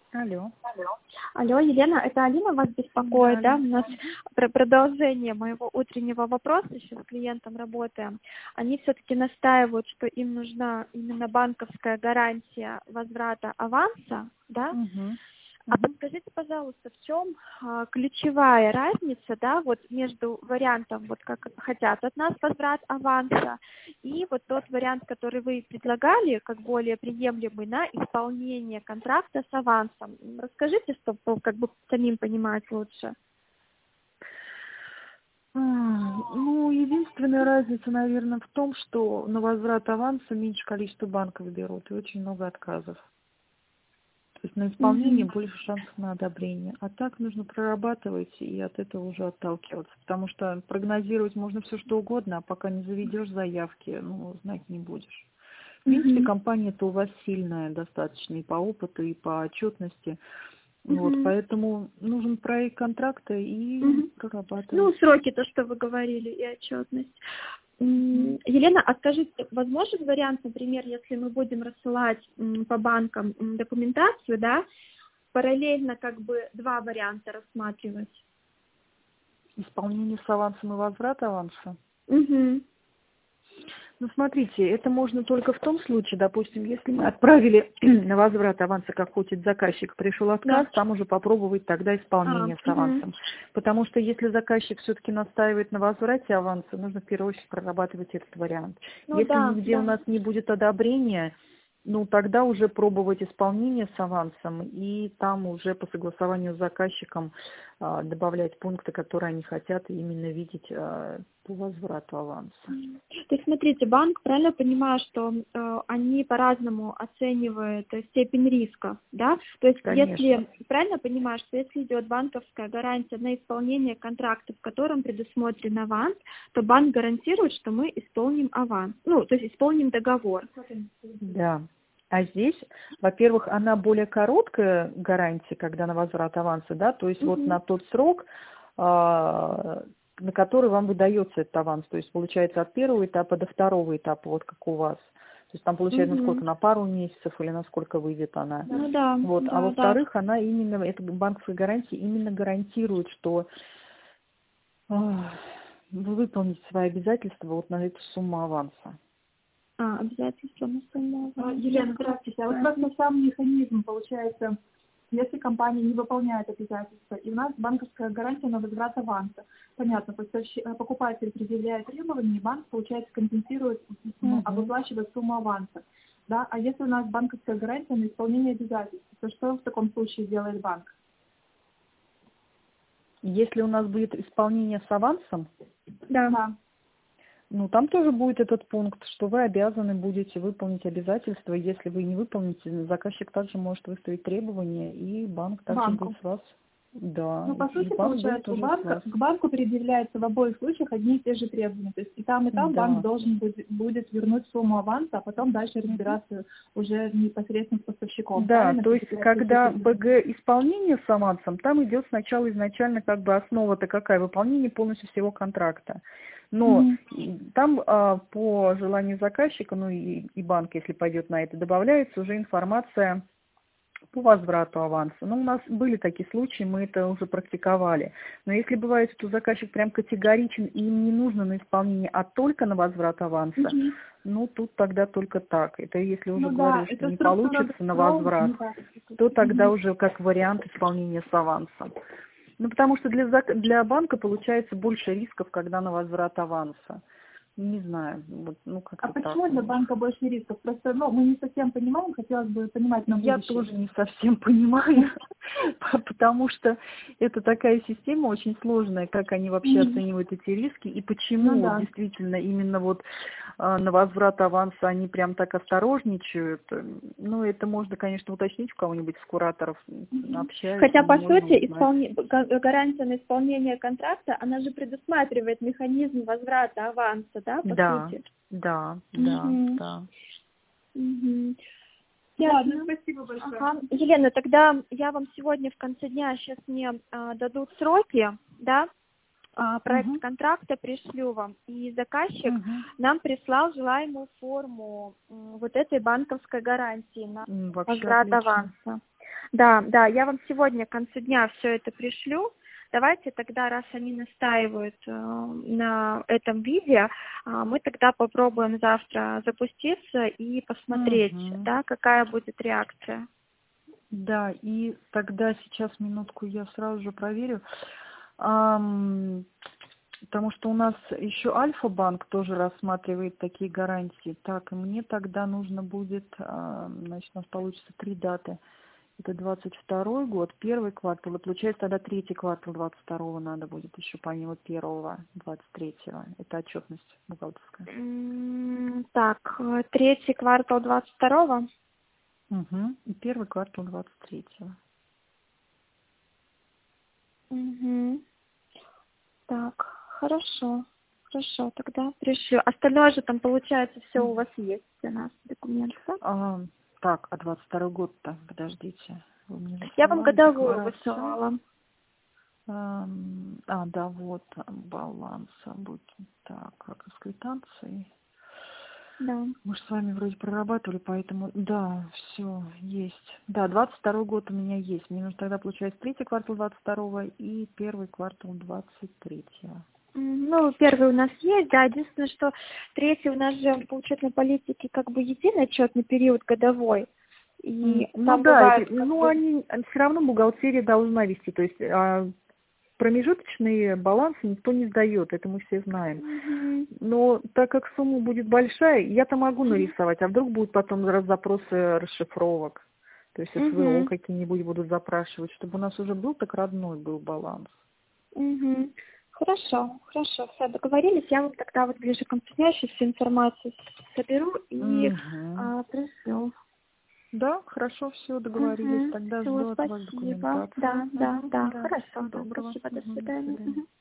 Алло. Алло, Елена, это Алина вас беспокоит, да? У нас продолжение моего утреннего вопроса, еще с клиентом работаем. Они все-таки настаивают, что им нужна именно банковская гарантия возврата аванса, да? А подскажите, пожалуйста, в чем ключевая разница, да, вот между вариантом, вот как хотят от нас возврат аванса, и вот тот вариант, который вы предлагали, как более приемлемый на исполнение контракта с авансом. Расскажите, чтобы как бы самим понимать лучше. Ну, единственная разница, наверное, в том, что на возврат аванса меньше количество банков берут и очень много отказов. То есть на исполнение больше шансов на одобрение. А так нужно прорабатывать и от этого уже отталкиваться. Потому что прогнозировать можно все что угодно, а пока не заведешь заявки, ну, знать не будешь. В принципе, компания-то у вас сильная достаточно и по опыту, и по отчетности. Вот, поэтому нужен проект контракта и прорабатывать. Ну, сроки, то, что вы говорили, и отчетность. Елена, а скажите, возможен вариант, например, если мы будем рассылать по банкам документацию, да, параллельно как бы два варианта рассматривать? Исполнение с авансом и возврат аванса? Ну, смотрите, это можно только в том случае, допустим, если мы отправили на возврат аванса, как хочет заказчик, пришел отказ, там уже попробовать тогда исполнение с авансом. Потому что если заказчик все-таки настаивает на возврате аванса, нужно в первую очередь прорабатывать этот вариант. Если нигде у нас не будет одобрения, ну, тогда уже пробовать исполнение с авансом и там уже по согласованию с заказчиком добавлять пункты, которые они хотят именно видеть по возврату аванса. То есть, смотрите, банк, правильно понимаю, что они по-разному оценивают степень риска, да? То есть, если, правильно понимаю, что если идет банковская гарантия на исполнение контракта, в котором предусмотрен аванс, то банк гарантирует, что мы исполним аванс, ну, то есть исполним договор. Да. А здесь, во-первых, она более короткая гарантия, когда на возврат аванса, да, то есть вот на тот срок, на который вам выдается этот аванс, то есть получается от первого этапа до второго этапа, вот как у вас. То есть там получается сколько, на пару месяцев или на сколько выйдет она. Ну да. Вот. Да, а во-вторых, она именно, эта банковская гарантия именно гарантирует, что вы выполните свои обязательства вот на эту сумму аванса. Обязательства на сумму. Елена, здравствуйте. А вот как на сам механизм получается, если компания не выполняет обязательства, и у нас банковская гарантия на возврат аванса. Понятно, покупатель предъявляет требования, и банк, получается, компенсирует, выплачивает сумму аванса. Да? А если у нас банковская гарантия на исполнение обязательств, то что в таком случае делает банк? Если у нас будет исполнение с авансом, да. Ну, там тоже будет этот пункт, что вы обязаны будете выполнить обязательства. Если вы не выполните, заказчик также может выставить требования, и банк также будет с вас. Да. Ну, по сути, получается, к банку предъявляются в обоих случаях одни и те же требования. То есть и там банк должен будет вернуть сумму аванса, а потом дальше разбираться уже непосредственно с поставщиком. Да, то есть когда БГ исполнение с авансом, там идет сначала изначально как бы основа-то какая? Выполнение полностью всего контракта. Но там по желанию заказчика, ну и банк, если пойдет на это, добавляется уже информация по возврату аванса. Ну, у нас были такие случаи, мы это уже практиковали. Но если бывает, что заказчик прям категоричен, и им не нужно на исполнение, а только на возврат аванса, ну, тут тогда только так. Это если уже говорю, что не получится на возврат, то тогда уже как вариант исполнения с авансом. Ну, потому что для банка получается больше рисков, когда на возврат аванса. Не знаю, вот, ну как-то так. А почему для банка больше рисков? Просто, мы не совсем понимаем, хотелось бы понимать на будущее. Я тоже не совсем понимаю, потому что это такая система очень сложная, как они вообще оценивают эти риски, и почему действительно именно вот на возврат аванса они прям так осторожничают. Ну, это можно, конечно, уточнить у кого-нибудь из кураторов, общаясь. Хотя, по сути, гарантия на исполнение контракта, она же предусматривает механизм возврата аванса, да, по сути? Да. Ладно, спасибо большое. Елена, тогда я вам сегодня в конце дня, сейчас мне дадут сроки, да, проект контракта пришлю вам. И заказчик нам прислал желаемую форму вот этой банковской гарантии на возврат аванса. Да, да, я вам сегодня к концу дня все это пришлю. Давайте тогда, раз они настаивают на этом видео, мы тогда попробуем завтра запуститься и посмотреть, да, какая будет реакция. Да, и тогда сейчас минутку я сразу же проверю. Потому что у нас еще Альфа-банк тоже рассматривает такие гарантии. Так, и мне тогда нужно будет, значит, у нас получится 3 даты. Это 22 год, первый квартал, и получается тогда третий квартал 22-го надо будет еще помимо первого, 23-го. Это отчетность бухгалтерская. Так, третий квартал 22-го? Угу. И первый квартал 23-го. Угу. Так, хорошо, тогда пришлю. Остальное же там, получается, все у вас есть у нас документы. Так, а 22 год-то, подождите. Вы мне Я вам годовую декларацию высылала. Да, вот баланс. Так, как с квитанцией. Да. Мы же с вами вроде прорабатывали, поэтому, да, все есть. Да, 22 год у меня есть. Мне нужно тогда, получается, третий квартал 22-го и первый квартал 23-го. Ну, первый у нас есть, да, единственное, что третий у нас же по учетной политике как бы единый отчетный период годовой. И там бывает, они все равно бухгалтерия должна вести, то есть промежуточные балансы никто не сдает, это мы все знаем. Но так как сумма будет большая, я-то могу нарисовать, а вдруг будут потом запросы расшифровок, то есть СВО какие-нибудь будут запрашивать, чтобы у нас уже был так родной был баланс. Хорошо, все, договорились. Я вам тогда вот ближе к концу дня еще всю информацию соберу и пришлю. Да, хорошо, все, договорились. Тогда жду от вас документацию. Да, хорошо. Доброго. Спасибо, до свидания.